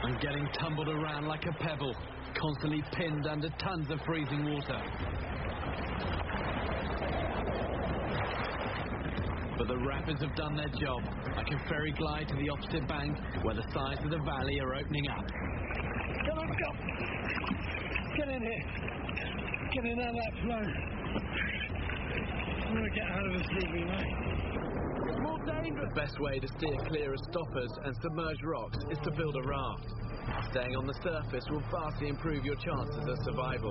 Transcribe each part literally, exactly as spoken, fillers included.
I'm getting tumbled around like a pebble, constantly pinned under tons of freezing water. But the rapids have done their job. I can ferry glide to the opposite bank, where the sides of the valley are opening up. Come on, come. Get in here. Get in out of that flow. I'm going to get out of this leaving, mate. More dangerous. The best way to steer clear of stoppers and submerged rocks is to build a raft. Staying on the surface will vastly improve your chances of survival.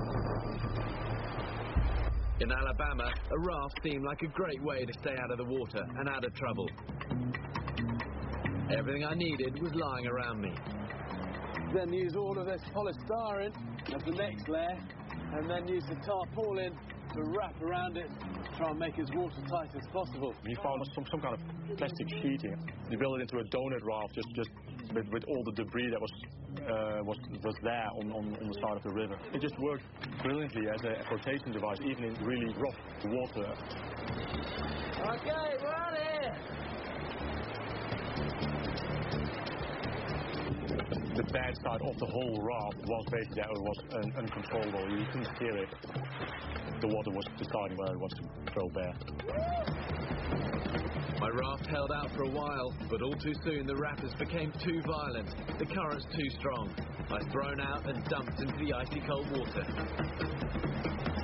In Alabama, a raft seemed like a great way to stay out of the water and out of trouble. Everything I needed was lying around me. Then use all of this polystyrene as the next layer, and then use the tarpaulin to wrap around it, try and make it as watertight as possible. We found some, some kind of plastic sheeting. We built it into a donut raft, just, just with, with all the debris that was uh, was was there on, on, on the side of the river. It just worked brilliantly as a flotation device, even in really rough water. Okay, we're out here. The bad side of the whole raft was basically that it was un uncontrollable. You couldn't steer it. The water was deciding where it wants to throw bear. My raft held out for a while, but all too soon the rapids became too violent, the currents too strong. I was thrown out and dumped into the icy cold water.